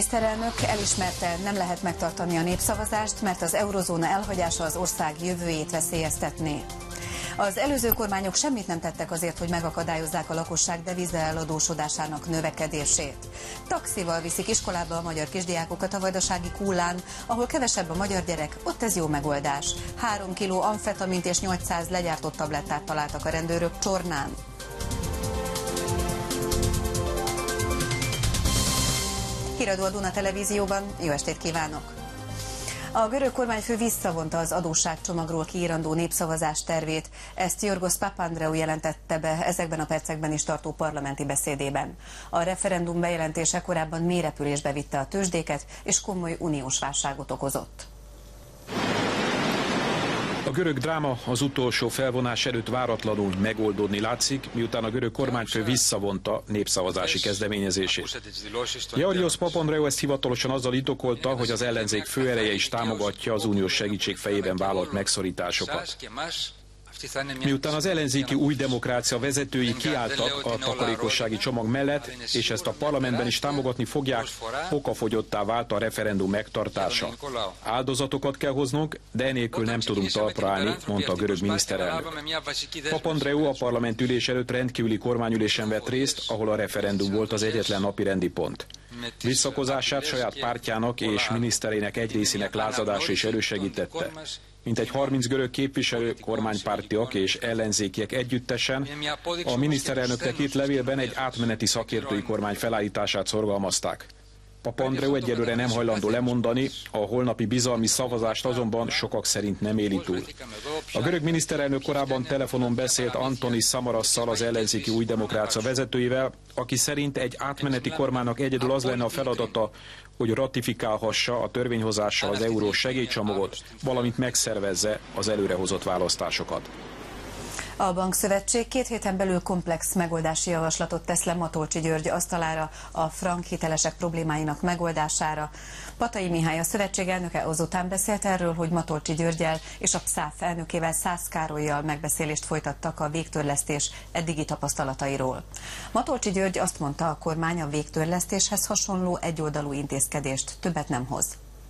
miniszterelnök elismerte, nem lehet megtartani a népszavazást, mert az eurozóna elhagyása az ország jövőjét veszélyeztetné. Az előző kormányok semmit nem tettek azért, hogy megakadályozzák a lakosság devizaeladósodásának növekedését. Taxival viszik iskolába a magyar kisdiákokat a vajdasági Kullán, ahol kevesebb a magyar gyerek, ott ez jó megoldás. 3 kiló amfetamint és 800 legyártott tablettát találtak a rendőrök Csornán. Híradó a Duna Televízióban, jó estét kívánok! A görög kormányfő visszavonta az adósságcsomagról kiírandó népszavazás tervét. Ezt Yorgos Papandreou jelentette be ezekben a percekben is tartó parlamenti beszédében. A referendum bejelentése korábban mélyrepülésbe vitte a tőzsdéket, és komoly uniós válságot okozott. A görög dráma az utolsó felvonás előtt váratlanul megoldódni látszik, miután a görög kormányfő visszavonta népszavazási kezdeményezését. Yorgos Papandreou ezt hivatalosan azzal indokolta, hogy az ellenzék főereje is támogatja az uniós segítség fejében vállalt megszorításokat. Miután az ellenzéki Új Demokrácia vezetői kiálltak a takarékossági csomag mellett, és ezt a parlamentben is támogatni fogják, okafogyottá vált a referendum megtartása. Áldozatokat kell hoznunk, de enélkül nem tudunk talpra állni, mondta a görög miniszterelnök. Papandreou a parlament ülés előtt rendkívüli kormányülésen vett részt, ahol a referendum volt az egyetlen napirendi pont. Visszakozását saját pártjának és miniszterének egy részének lázadása is elősegítette. Mintegy 30 görög képviselő, kormánypártiak és ellenzékiek együttesen a miniszterelnöknek írt levélben egy átmeneti szakértői kormány felállítását szorgalmazták. Papandreou egyelőre nem hajlandó lemondani, a holnapi bizalmi szavazást azonban sokak szerint nem éli túl. A görög miniszterelnök korábban telefonon beszélt Antonis Samarasszal, az ellenzéki Új Demokrácia vezetőjével, aki szerint egy átmeneti kormánynak egyedül az lenne a feladata, hogy ratifikálhassa a törvényhozással az eurós segélycsomagot, valamint megszervezze az előrehozott választásokat. A Bankszövetség 2 héten belül komplex megoldási javaslatot tesz le Matolcsy György asztalára a frank hitelesek problémáinak megoldására. Patai Mihály, a szövetség elnöke azután beszélt erről, hogy Matolcsy Györggyel és a PSZÁF elnökével, Szász Károllyal megbeszélést folytattak a végtörlesztés eddigi tapasztalatairól. Matolcsy György azt mondta, a kormány a végtörlesztéshez hasonló egyoldalú intézkedést többet nem hoz.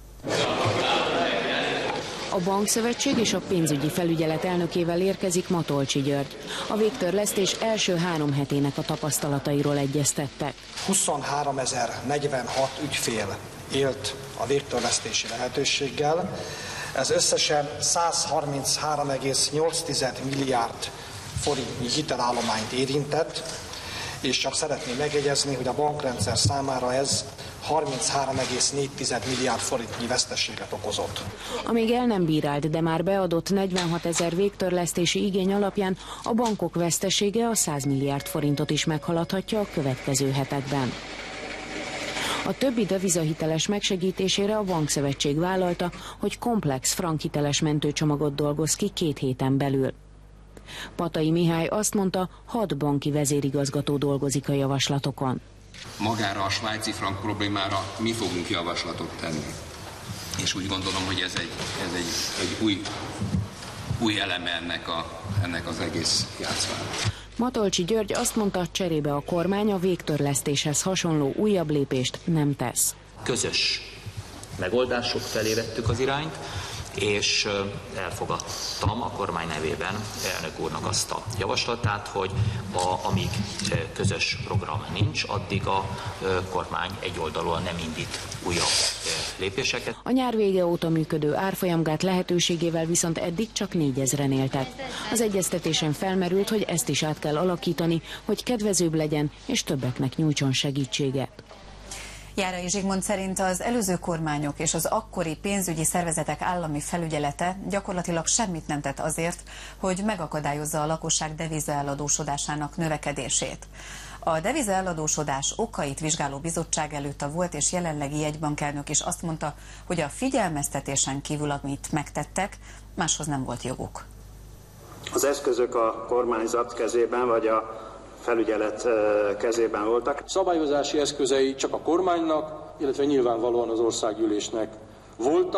A Bankszövetség és a pénzügyi felügyelet elnökével érkezik Matolcsy György. A végtörlesztés első 3 hetének a tapasztalatairól egyeztettek. 23.046 ügyfél élt a végtörlesztési lehetőséggel. Ez összesen 133,8 milliárd forintnyi hitelállományt érintett, és csak szeretném megjegyezni, hogy a bankrendszer számára ez 33,4 milliárd forintnyi veszteséget okozott. A még el nem bírált, de már beadott 46 000 végtörlesztési igény alapján a bankok vesztesége a 100 milliárd forintot is meghaladhatja a következő hetekben. A többi devizahiteles megsegítésére a Bankszövetség vállalta, hogy komplex frankhiteles mentőcsomagot dolgoz ki 2 héten belül. Patai Mihály azt mondta, 6 banki vezérigazgató dolgozik a javaslatokon. Magára a svájci frank problémára mi fogunk javaslatot tenni. És úgy gondolom, hogy ez egy új eleme ennek az egész játszmának. Matolcsy György azt mondta, cserébe a kormány a végtörlesztéshez hasonló újabb lépést nem tesz. Közös megoldások felé vettük az irányt, és elfogadtam a kormány nevében elnök úrnak azt a javaslatát, hogy amíg közös program nincs, addig a kormány egyoldalúan nem indít újabb lépéseket. A nyár vége óta működő árfolyamgát lehetőségével viszont eddig csak 4000-en éltek. Az egyeztetésen felmerült, hogy ezt is át kell alakítani, hogy kedvezőbb legyen és többeknek nyújtson segítséget. Járai Zsigmond szerint az előző kormányok és az akkori pénzügyi szervezetek állami felügyelete gyakorlatilag semmit nem tett azért, hogy megakadályozza a lakosság devizaeladósodásának növekedését. A devizaeladósodás okait vizsgáló bizottság előtt a volt és jelenlegi jegybankelnök is azt mondta, hogy a figyelmeztetésen kívül, amit megtettek, máshoz nem volt joguk. Az eszközök a kormányzat kezében vagy a felügyelet kezében voltak. Szabályozási eszközei csak a kormánynak, illetve nyilvánvalóan az országgyűlésnek voltak.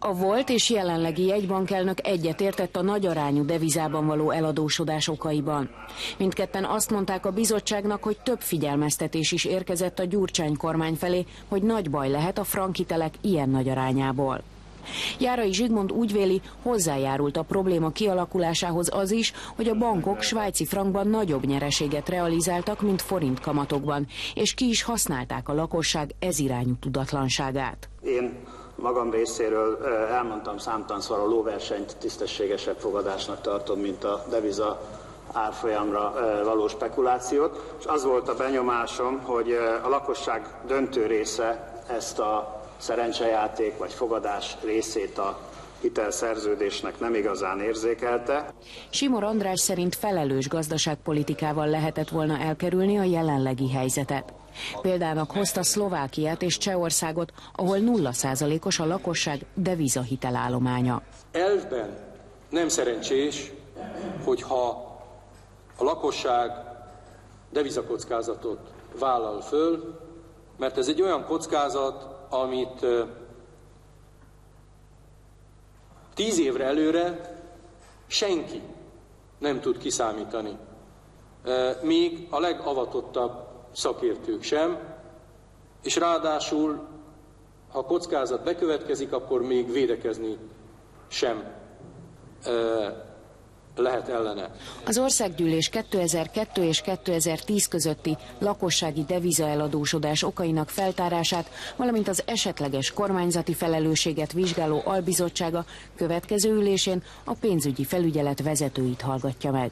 A volt és jelenlegi jegybankelnök egyetértett a nagyarányú devizában való eladósodás okaiban. Mindketten azt mondták a bizottságnak, hogy több figyelmeztetés is érkezett a Gyurcsány kormány felé, hogy nagy baj lehet a frankhitelek ilyen nagy arányából. Járai Zsigmond úgy véli, hozzájárult a probléma kialakulásához az is, hogy a bankok svájci frankban nagyobb nyereséget realizáltak, mint forint kamatokban, és ki is használták a lakosság ezirányú tudatlanságát. Én magam részéről elmondtam számtalanszor, a lóversenyt tisztességesebb fogadásnak tartom, mint a deviza árfolyamra való spekulációt, és az volt a benyomásom, hogy a lakosság döntő része ezt a szerencsejáték vagy fogadás részét a hitelszerződésnek nem igazán érzékelte. Simor András szerint felelős gazdaságpolitikával lehetett volna elkerülni a jelenlegi helyzetet. Példának hozta Szlovákiát és Csehországot, ahol 0%-os a lakosság devizahitelállománya. Elvben nem szerencsés, hogyha a lakosság devizakockázatot vállal föl, mert ez egy olyan kockázat, amit 10 évre előre senki nem tud kiszámítani. Még a legavatottabb szakértők sem, és ráadásul, ha a kockázat bekövetkezik, akkor még védekezni sem lehet ellene. Az Országgyűlés 2002 és 2010 közötti lakossági devizaeladósodás okainak feltárását, valamint az esetleges kormányzati felelősséget vizsgáló albizottsága következő ülésén a pénzügyi felügyelet vezetőit hallgatja meg.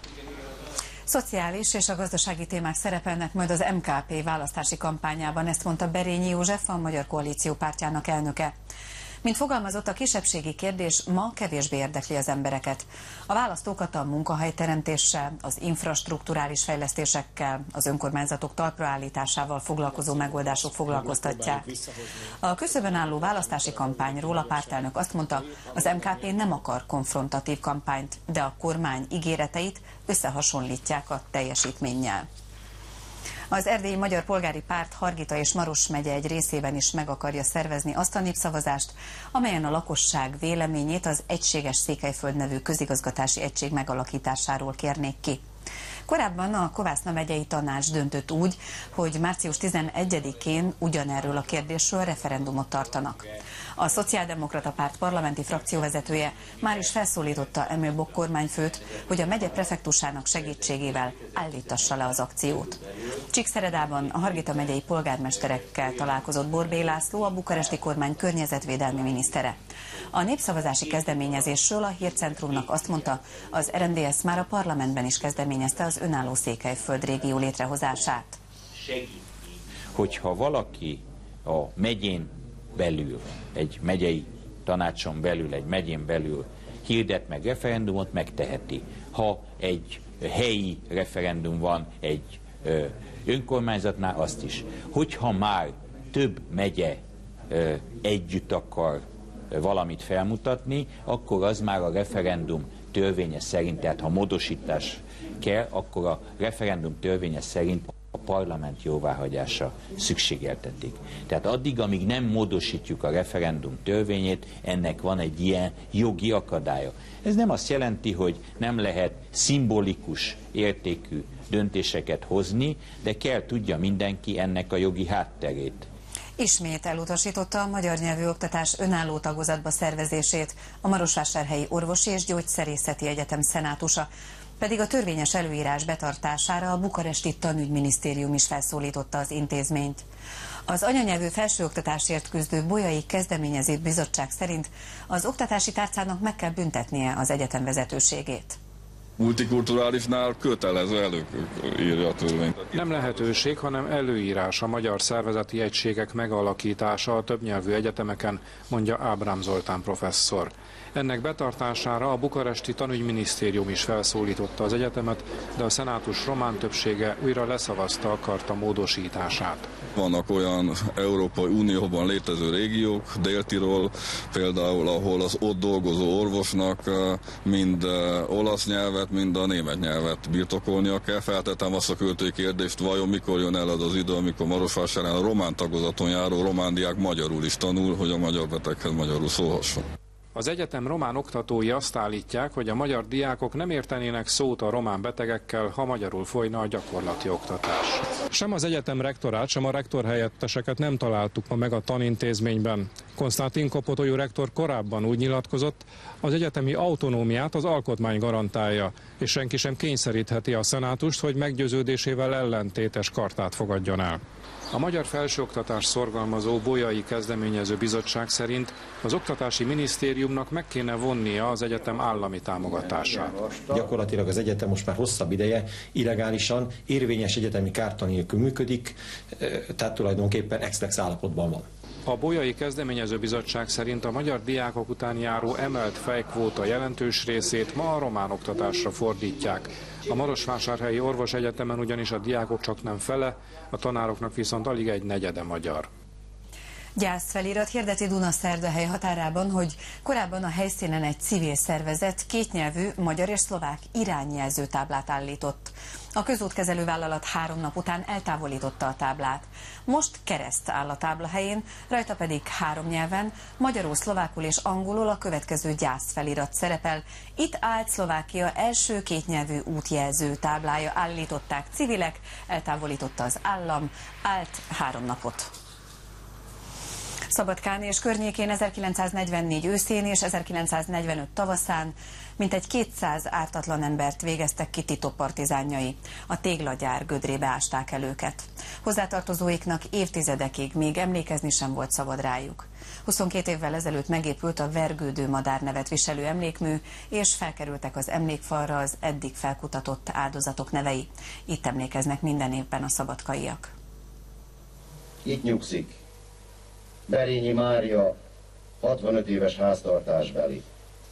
Szociális és a gazdasági témák szerepelnek majd az MKP választási kampányában, ezt mondta Berényi József, a Magyar Koalíció pártjának elnöke. Mint fogalmazott, a kisebbségi kérdés ma kevésbé érdekli az embereket. A választókat a munkahelyteremtéssel, az infrastrukturális fejlesztésekkel, az önkormányzatok talpraállításával foglalkozó megoldások foglalkoztatják. A küszöbön álló választási kampányról a pártelnök azt mondta, az MKP nem akar konfrontatív kampányt, de a kormány ígéreteit összehasonlítják a teljesítménnyel. Az Erdélyi Magyar Polgári Párt Hargita és Maros megye egy részében is meg akarja szervezni azt a népszavazást, amelyen a lakosság véleményét az Egységes Székelyföld nevű közigazgatási egység megalakításáról kérnék ki. Korábban a Kovászna megyei tanács döntött úgy, hogy március 11-én ugyanerről a kérdésről referendumot tartanak. A Szociáldemokrata Párt parlamenti frakcióvezetője már is felszólította Emil Bock kormányfőt, hogy a megye prefektusának segítségével állítassa le az akciót. Csíkszeredában a Hargita megyei polgármesterekkel találkozott Borbély László, a bukaresti kormány környezetvédelmi minisztere. A népszavazási kezdeményezésről a Hírcentrumnak azt mondta, az RMDSZ már a parlamentben is kezdeményezte az önálló Székelyföld régió létrehozását. Hogyha valaki a megyén belül, egy megyei tanácson belül, egy megyén belül hirdet meg referendumot, megteheti. Ha egy helyi referendum van egy önkormányzatnál, azt is. Hogyha már több megye együtt akar valamit felmutatni, akkor az már a referendum törvénye szerint, tehát ha módosítás kell, akkor a referendum törvénye szerint a parlament jóváhagyása szükségeltetik. Tehát addig, amíg nem módosítjuk a referendum törvényét, ennek van egy ilyen jogi akadálya. Ez nem azt jelenti, hogy nem lehet szimbolikus értékű döntéseket hozni, de kell tudja mindenki ennek a jogi hátterét. Ismét elutasította a magyar nyelvű oktatás önálló tagozatba szervezését a Marosvásárhelyi Orvosi és Gyógyszerészeti Egyetem szenátusa, pedig a törvényes előírás betartására a bukaresti tanügyminisztérium is felszólította az intézményt. Az anyanyelvű felsőoktatásért küzdő Bolyai Kezdeményező Bizottság szerint az oktatási tárcának meg kell büntetnie az egyetem vezetőségét. Multikulturálisnál kötelező előírja a törvény. Nem lehetőség, hanem előírás a magyar szervezeti egységek megalakítása a többnyelvű egyetemeken, mondja Ábrám Zoltán professzor. Ennek betartására a bukaresti tanügyminisztérium is felszólította az egyetemet, de a szenátus román többsége újra leszavazta a karta módosítását. Vannak olyan Európai Unióban létező régiók, Dél-Tirol például, ahol az ott dolgozó orvosnak mind olasz nyelvet, nyelvet, mind a német nyelvet birtokolnia kell. Feltettem azt a költői kérdést, vajon mikor jön el az idő, amikor Marosvásárhelyen a román tagozaton járó román diák magyarul is tanul, hogy a magyar beteghez magyarul szólhasson. Az egyetem román oktatói azt állítják, hogy a magyar diákok nem értenének szót a román betegekkel, ha magyarul folyna a gyakorlati oktatás. Sem az egyetem rektorát, sem a rektorhelyetteseket nem találtuk ma meg a tanintézményben. Konstantin Kopotolyú rektor korábban úgy nyilatkozott, az egyetemi autonómiát az alkotmány garantálja, és senki sem kényszerítheti a szenátust, hogy meggyőződésével ellentétes kartát fogadjon el. A Magyar Felsőoktatás Szorgalmazó Bolyai Kezdeményező Bizottság szerint az Oktatási Minisztériumnak meg kéne vonnia az egyetem állami támogatását. Gyakorlatilag az egyetem most már hosszabb ideje illegálisan, érvényes egyetemi kárta nélkül működik, tehát tulajdonképpen ex-lex állapotban van. A Bolyai Kezdeményező Bizottság szerint a magyar diákok után járó emelt fejkvóta jelentős részét ma a román oktatásra fordítják. A Marosvásárhelyi Orvosegyetemen ugyanis a diákok csak nem fele, a tanároknak viszont alig egy negyede magyar. Gyászfelirat hirdeti Dunaszerdahely határában, hogy korábban a helyszínen egy civil szervezet kétnyelvű magyar és szlovák irányjelző táblát állított. A közútkezelő vállalat 3 nap után eltávolította a táblát. Most kereszt áll a tábla helyén, rajta pedig 3 nyelven, magyarul, szlovákul és angolul a következő gyászfelirat szerepel. Itt állt Szlovákia első kétnyelvű útjelző táblája, állították civilek, eltávolította az állam, állt 3 napot. Szabadkán és környékén 1944 őszén és 1945 tavaszán mintegy 200 ártatlan embert végeztek ki titokpartizánjai. A téglagyár gödrébe ásták el őket. Hozzátartozóiknak évtizedekig még emlékezni sem volt szabad rájuk. 22 évvel ezelőtt megépült a Vergődő madár nevet viselő emlékmű, és felkerültek az emlékfalra az eddig felkutatott áldozatok nevei. Itt emlékeznek minden évben a szabadkaiak. Itt nyugszik Berényi Mária, 65 éves háztartásbeli.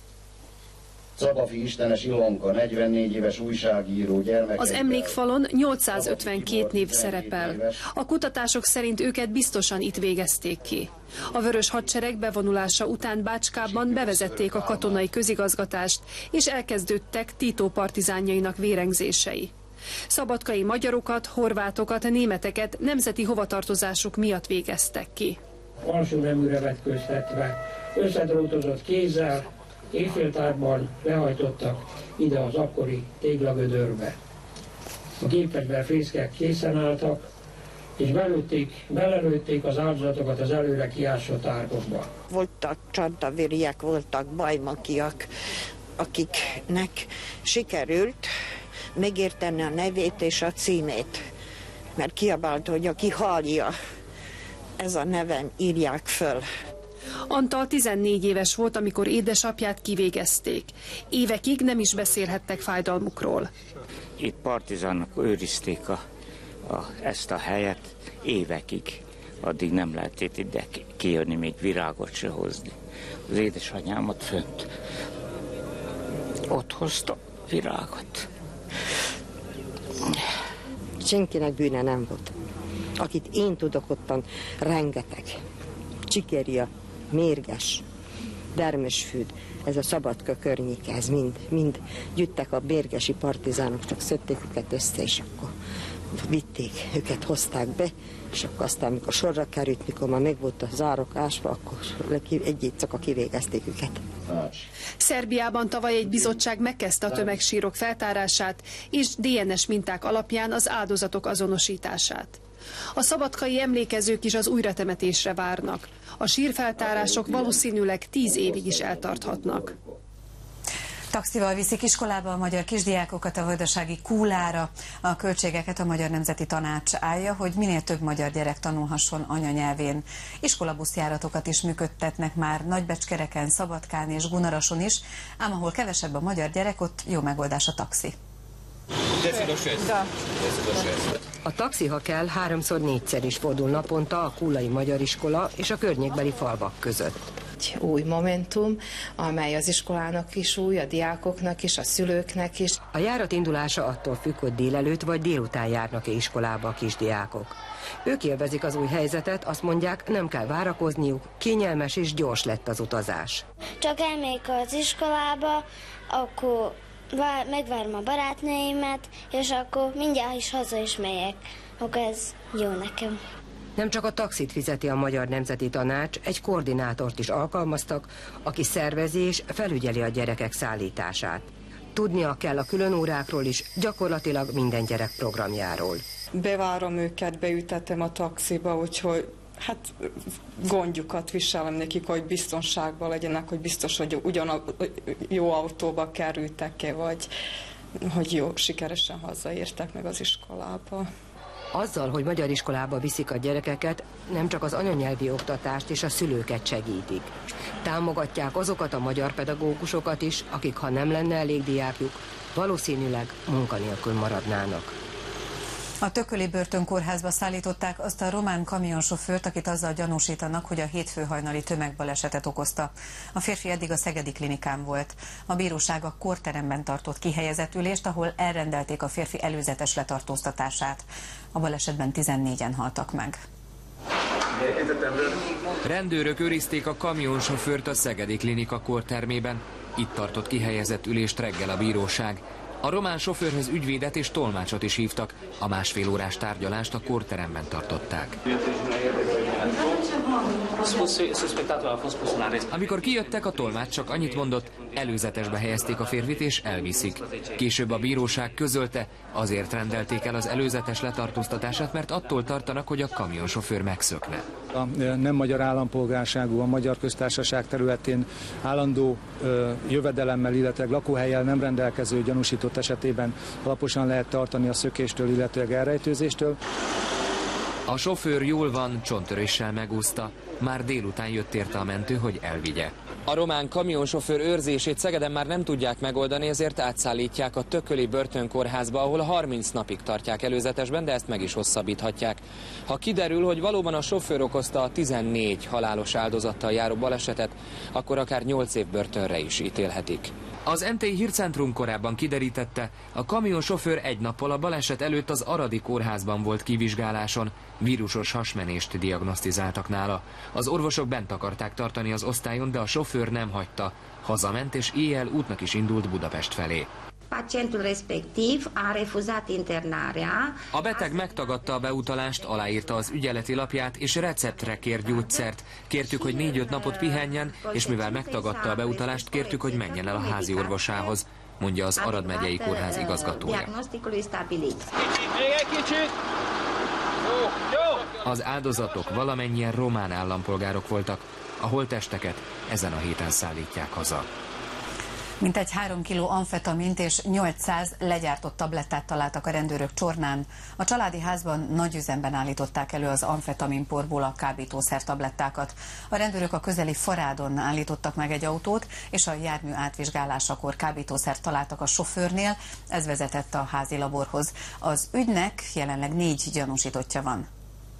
Szabafi Istenes Ilonka, 44 éves újságíró, gyermekekkel. Az emlékfalon 852 név szerepel. A kutatások szerint őket biztosan itt végezték ki. A Vörös Hadsereg bevonulása után Bácskában bevezették a katonai közigazgatást, és elkezdődtek Tito partizánjainak vérengzései. Szabadkai magyarokat, horvátokat, németeket nemzeti hovatartozásuk miatt végeztek ki. Alsó neműre vetköztetve, összedrótozott kézzel, éjféltárban lehajtottak ide az akkori téglagödörbe. A gépfegyver fészkek készen álltak, és belelőtték az áldozatokat az előre kiásott árkokba. Voltak csantavériek, voltak bajmakiak, akiknek sikerült megérteni a nevét és a címét, mert kiabált, hogy aki hallja, ez a neven írják föl. Antal 14 éves volt, amikor édesapját kivégezték. Évekig nem is beszélhettek fájdalmukról. Itt partizánok őrizték ezt a helyet évekig. Addig nem lehetett ide kijönni, még virágot se hozni. Az édesanyámat fönt ott hozta virágot. Senkinek bűne nem volt. Akit én tudok ottan, rengeteg. Csikerja, Mérges, Dermesfűd, ez a Szabadka környéke, ez mind gyűjtek a mérgesi partizánok, csak szedték őket össze, és akkor vitték, őket hozták be, és akkor aztán, amikor sorra került, mikor már meg volt a zárok ásva, akkor egy éjszaka kivégezték őket. Szerbiában tavaly egy bizottság megkezdte a tömegsírok feltárását és DNS minták alapján az áldozatok azonosítását. A szabadkai emlékezők is az újratemetésre várnak. A sírfeltárások valószínűleg 10 évig is eltarthatnak. Taxival viszik iskolába a magyar kisdiákokat a vajdasági Kúlára. A költségeket a Magyar Nemzeti Tanács állja, hogy minél több magyar gyerek tanulhasson anyanyelvén. Iskolabuszjáratokat is működtetnek már Nagybecskereken, Szabadkán és Gunarason is, ám ahol kevesebb a magyar gyerek, ott jó megoldás a taxi. A taxi, ha kell, 3-4-szer is fordul naponta a Kúlai Magyar Iskola és a környékbeli falvak között. Egy új momentum, amely az iskolának is új, a diákoknak is, a szülőknek is. A járat indulása attól függ, hogy délelőtt vagy délután járnak-e iskolába a kisdiákok. Ők élvezik az új helyzetet, azt mondják, nem kell várakozniuk, kényelmes és gyors lett az utazás. Csak elmegyek az iskolába, akkor megvárom a barátnőimet, és akkor mindjárt is haza is megyek. Akkor ez jó nekem. Nem csak a taxit fizeti a Magyar Nemzeti Tanács, egy koordinátort is alkalmaztak, aki szervezi és felügyeli a gyerekek szállítását. Tudnia kell a különórákról is, gyakorlatilag minden gyerek programjáról. Bevárom őket, beütetem a taxiba, úgyhogy hát gondjukat viselem nekik, hogy biztonságban legyenek, hogy biztos, hogy jó autóba kerültek-e, vagy hogy jó, sikeresen hazaértek meg az iskolába. Azzal, hogy magyar iskolába viszik a gyerekeket, nem csak az anyanyelvi oktatást és a szülőket segítik. Támogatják azokat a magyar pedagógusokat is, akik, ha nem lenne elég diákjuk, valószínűleg munkanélkül maradnának. A Tököli börtönkórházba szállították azt a román kamionsofőrt, akit azzal gyanúsítanak, hogy a hétfő hajnali tömegbalesetet okozta. A férfi eddig a Szegedi Klinikán volt. A bíróság a kórteremben tartott kihelyezett ülést, ahol elrendelték a férfi előzetes letartóztatását. A balesetben 14-en haltak meg. Rendőrök őrizték a kamionsofőrt a Szegedi Klinika kórtermében. Itt tartott kihelyezett ülést reggel a bíróság. A román sofőrhöz ügyvédet és tolmácsot is hívtak, a másfél órás tárgyalást a kórteremben tartották. Amikor kijöttek, a tolmács csak annyit mondott, előzetesbe helyezték a férfit és elviszik. Később a bíróság közölte, azért rendelték el az előzetes letartóztatását, mert attól tartanak, hogy a kamionsofőr megszökne. A nem magyar állampolgárságú, a Magyar Köztársaság területén állandó jövedelemmel, illetve lakóhellyel nem rendelkező gyanúsított esetében alaposan lehet tartani a szökéstől, illetve elrejtőzéstől. A sofőr jól van, csonttöréssel megúszta. Már délután jött érte a mentő, hogy elvigye. A román kamionsofőr őrzését Szegeden már nem tudják megoldani, ezért átszállítják a Tököli börtönkórházba, ahol 30 napig tartják előzetesben, de ezt meg is hosszabbíthatják. Ha kiderül, hogy valóban a sofőr okozta a 14 halálos áldozattal járó balesetet, akkor akár 8 év börtönre is ítélhetik. Az MTI Hírcentrum korábban kiderítette, a kamionsofőr egy nappal a baleset előtt az Aradi kórházban volt kivizsgáláson, vírusos hasmenést diagnosztizáltak nála. Az orvosok bent akarták tartani az osztályon, de a sofőr nem hagyta. Hazament és éjjel útnak is indult Budapest felé. Pacientul respectiv a refuzat internarea. A beteg megtagadta a beutalást, aláírta az ügyeleti lapját és receptre kért gyógyszert. Kértük, hogy 4-5 napot pihenjen, és mivel megtagadta a beutalást, kértük, hogy menjen el a házi orvosához, mondja az Arad megyei kórház igazgatója. Az áldozatok valamennyien román állampolgárok voltak, a holttesteket ezen a héten szállítják haza. Mintegy 3 kiló amfetamint és 800 legyártott tablettát találtak a rendőrök Csornán. A családi házban nagy üzemben állították elő az amfetaminporból a kábítószer tablettákat. A rendőrök a közeli Farádon állítottak meg egy autót, és a jármű átvizsgálásakor kábítószert találtak a sofőrnél, ez vezetett a házi laborhoz. Az ügynek jelenleg 4 gyanúsítottja van.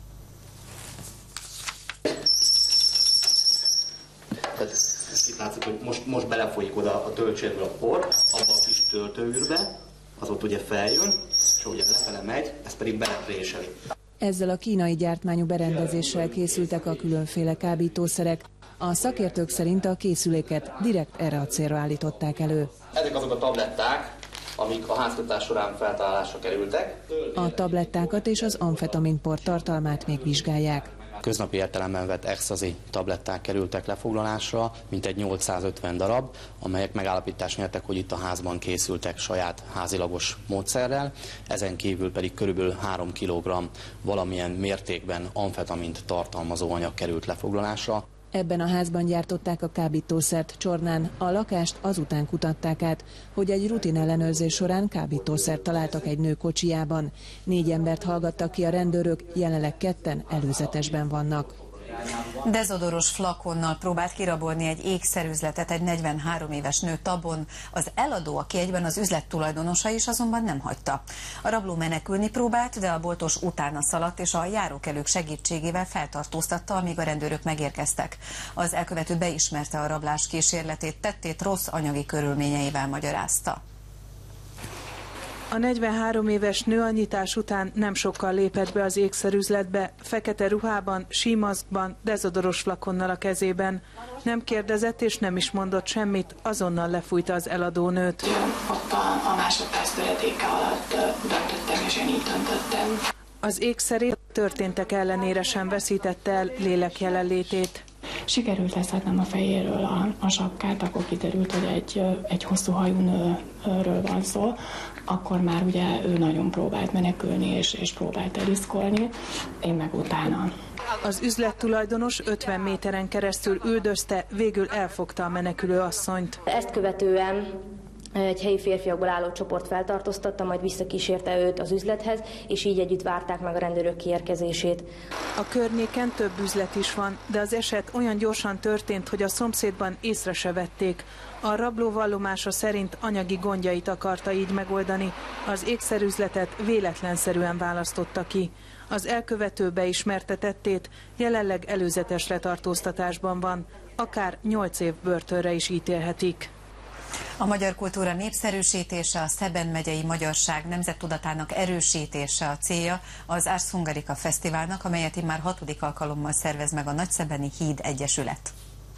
Itt látszik, hogy most belefolyik oda a töltsérről a por, abba a kis töltőűrbe, az ott ugye feljön, és ugye lefele megy, ez pedig belepréseli. Ezzel a kínai gyártmányú berendezéssel készültek a különféle kábítószerek. A szakértők szerint a készüléket direkt erre a célra állították elő. Ezek azok a tabletták, amik a háztartás során feltalálásra kerültek. A tablettákat és az amfetaminpor tartalmát még vizsgálják. Köznapi értelemben vett ecstasy tabletták kerültek lefoglalásra, mintegy 850 darab, amelyek megállapítást nyertek, hogy itt a házban készültek saját házilagos módszerrel, ezen kívül pedig körülbelül 3 kg valamilyen mértékben amfetamint tartalmazó anyag került lefoglalásra. Ebben a házban gyártották a kábítószert Csornán, a lakást azután kutatták át, hogy egy rutinellenőrzés során kábítószert találtak egy nő kocsijában. 4 embert hallgattak ki a rendőrök, jelenleg 2-en előzetesben vannak. Dezodoros flakonnal próbált kirabolni egy ékszerüzletet egy 43 éves nő Tabon. Az eladó, aki egyben az üzlet tulajdonosa is, azonban nem hagyta. A rabló menekülni próbált, de a boltos utána szaladt, és a járókelők segítségével feltartóztatta, amíg a rendőrök megérkeztek. Az elkövető beismerte a rablás kísérletét, tettét rossz anyagi körülményeivel magyarázta. A 43 éves nő a nyitás után nem sokkal lépett be az ékszerüzletbe, fekete ruhában, símaszkban, dezodoros flakonnal a kezében. Nem kérdezett és nem is mondott semmit, azonnal lefújta az eladónőt. A másodperc töredéke alatt döntöttem, és én így döntöttem. Az ékszerét történtek ellenére sem veszítette el lélek jelenlétét. Sikerült leszednem a fejéről a sapkát, akkor kiderült, hogy egy hosszú hajú nőről van szó. Akkor már ugye ő nagyon próbált menekülni, és próbált eliszkolni, én meg utána. Az üzlettulajdonos 50 méteren keresztül üldözte, végül elfogta a menekülő asszonyt. Ezt követően egy helyi férfiakból álló csoport feltartóztatta, majd visszakísérte őt az üzlethez, és így együtt várták meg a rendőrök kiérkezését. A környéken több üzlet is van, de az eset olyan gyorsan történt, hogy a szomszédban észre se vették. A rabló vallomása szerint anyagi gondjait akarta így megoldani. Az ékszerüzletet véletlenszerűen választotta ki. Az elkövető beismerte tettét, jelenleg előzetes letartóztatásban van. Akár 8 év börtönre is ítélhetik. A magyar kultúra népszerűsítése, a Szeben megyei magyarság nemzettudatának erősítése a célja az Ars Hungarica Fesztiválnak, amelyet immár 6. alkalommal szervez meg a Nagyszebeni Híd Egyesület.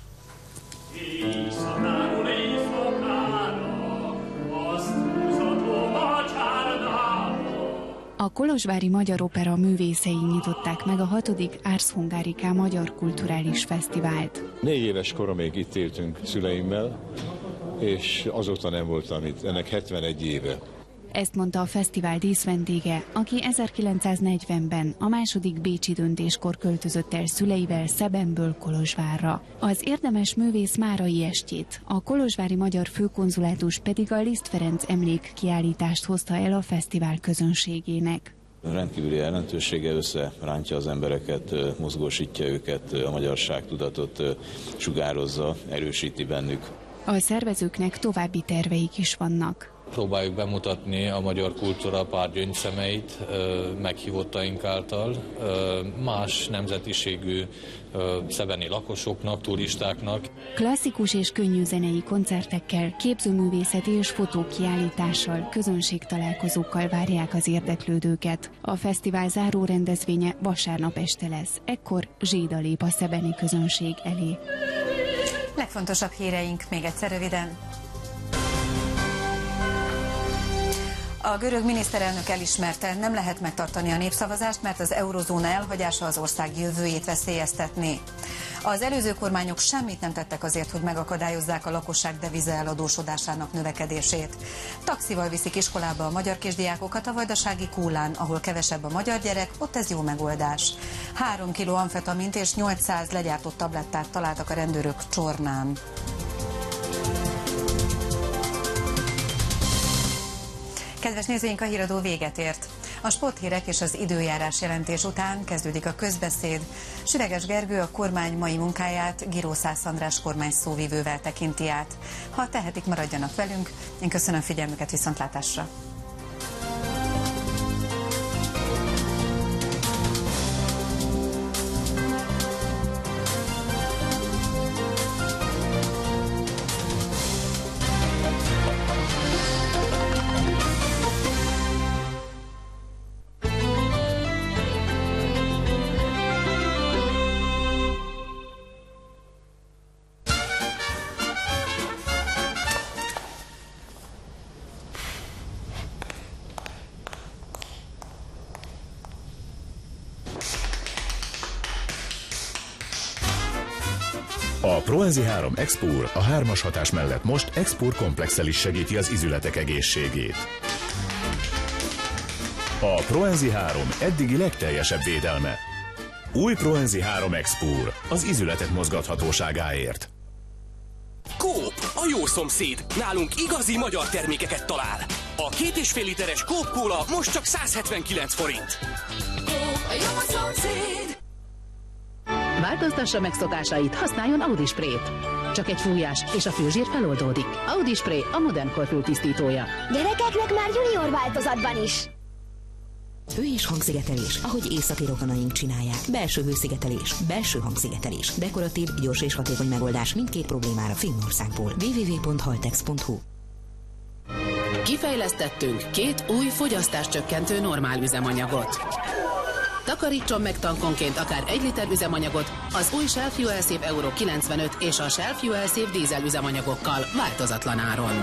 A kolozsvári Magyar Opera művészei nyitották meg a 6. Ars Hungarica Magyar Kulturális Fesztivált. 4 éves koromig itt éltünk szüleimmel, és azóta nem voltam itt. Ennek 71 éve. Ezt mondta a fesztivál díszvendége, aki 1940-ben a második bécsi döntéskor költözött el szüleivel Szebenből Kolozsvárra. Az érdemes művész márai estjét, a kolozsvári magyar főkonzulátus pedig a Liszt Ferenc emlékkiállítást hozta el a fesztivál közönségének. Rendkívüli jelentősége, összerántja az embereket, mozgósítja őket, a magyarságtudatot sugározza, erősíti bennük. A szervezőknek további terveik is vannak. Próbáljuk bemutatni a magyar kultúra pár gyöngyszemeit meghívottaink által, más nemzetiségű szebeni lakosoknak, turistáknak. Klasszikus és könnyű zenei koncertekkel, képzőművészeti és fotókiállítással, közönségtalálkozókkal várják az érdeklődőket. A fesztivál záró rendezvénye vasárnap este lesz, ekkor zséda lép a szebeni közönség elé. Legfontosabb híreink még egyszer röviden. A görög miniszterelnök elismerte, nem lehet megtartani a népszavazást, mert az eurozóna elhagyása az ország jövőjét veszélyeztetné. Az előző kormányok semmit nem tettek azért, hogy megakadályozzák a lakosság deviza eladósodásának növekedését. Taxival viszik iskolába a magyar kisdiákokat a vajdasági Kúlán, ahol kevesebb a magyar gyerek, ott ez jó megoldás. 3 kg amfetamint és 800 legyártott tablettát találtak a rendőrök Csornán. Kedves nézőink, a híradó véget ért. A sporthírek és az időjárás jelentés után kezdődik a közbeszéd. Süreges Gergő a kormány mai munkáját Giró Szász András kormány szóvivővel tekinti át. Ha tehetik, maradjanak velünk. Én köszönöm figyelmüket, viszontlátásra. A Proenzi 3 Expur a 3-as hatás mellett most Expur komplexel is segíti az izületek egészségét. A Proenzi 3 eddigi legteljesebb védelme. Új Proenzi 3 Expur az izületek mozgathatóságáért. Coop, a jó szomszéd. Nálunk igazi magyar termékeket talál. A 2,5 literes Coop Cola most csak 179 forint. Coop, a jó szomszéd. Változtassa meg szokásait, használjon Audi Sprayt. Csak egy fújás, és a fülzsír feloldódik. Audi Spray a modern korfültisztítója. Gyerekeknek már junior változatban is. Hő- és hangszigetelés, ahogy északi rokonaink csinálják. Belső hőszigetelés, belső hangszigetelés. Dekoratív, gyors és hatékony megoldás mindkét problémára Finnországból. www.haltex.hu Kifejlesztettünk 2 új fogyasztáscsökkentő normál üzemanyagot. Takarítson meg tankonként akár 1 liter üzemanyagot az új Shell Fuel Save Euro 95 és a Shell Fuel Save dízel üzemanyagokkal változatlan áron.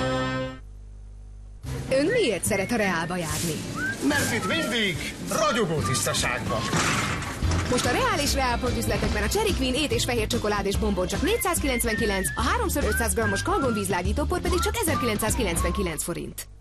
Ön miért szeret a Reálba járni? Mert itt mindig ragyogó tisztaságban. Most a Reál és Reálpont üzletekben a Cherry Queen ét és fehér csokolád és bombon csak 499, a 3x500 g-os kalgonvízlágyítópor pedig csak 1999 forint.